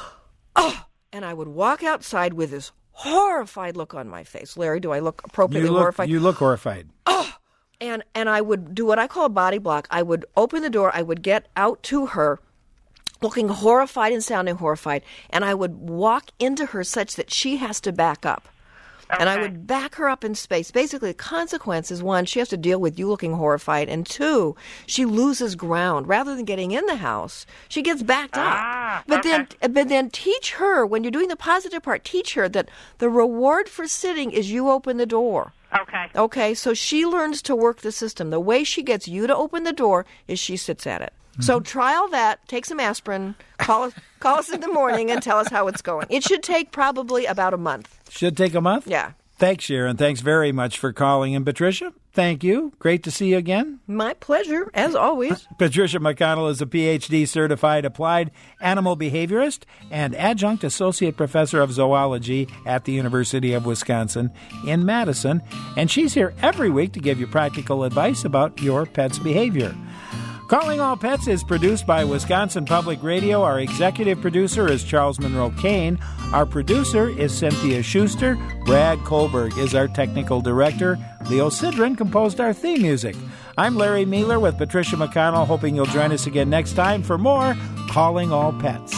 Speaker 2: oh, and I would walk outside with this horrified look on my face. Larry, do I look appropriately horrified?
Speaker 1: You look horrified.
Speaker 2: Oh! And I would do what I call a body block. I would open the door. I would get out to her, looking horrified and sounding horrified, and I would walk into her such that she has to back up.
Speaker 10: Okay.
Speaker 2: And I would back her up in space. Basically, the consequence is, one, she has to deal with you looking horrified, and two, she loses ground. Rather than getting in the house, she gets backed up. But then teach her, when you're doing the positive part, teach her that the reward for sitting is you open the door.
Speaker 10: Okay.
Speaker 2: Okay, so she learns to work the system. The way she gets you to open the door is she sits at it. So trial that, take some aspirin, call us in the morning and tell us how it's going. It should take probably about a month.
Speaker 1: Should take a month?
Speaker 2: Yeah.
Speaker 1: Thanks, Sharon. Thanks very much for calling. And Patricia, thank you. Great to see you again.
Speaker 2: My pleasure, as always.
Speaker 1: Patricia McConnell is a Ph.D. certified applied animal behaviorist and adjunct associate professor of zoology at the University of Wisconsin in Madison. And she's here every week to give you practical advice about your pet's behavior. Calling All Pets is produced by Wisconsin Public Radio. Our executive producer is Charles Monroe Kane. Our producer is Cynthia Schuster. Brad Kohlberg is our technical director. Leo Sidran composed our theme music. I'm Larry Mueller with Patricia McConnell, hoping you'll join us again next time for more Calling All Pets.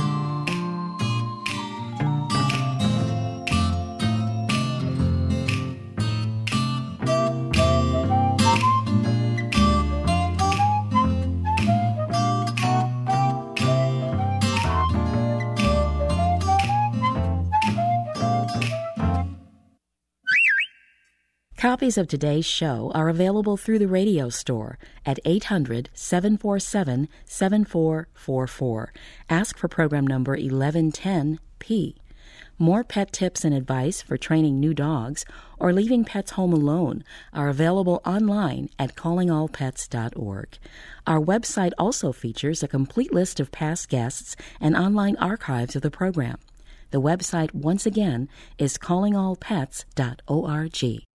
Speaker 5: Copies of today's show are available through the radio store at 800-747-7444. Ask for program number 1110P. More pet tips and advice for training new dogs or leaving pets home alone are available online at callingallpets.org. Our website also features a complete list of past guests and online archives of the program. The website, once again, is callingallpets.org.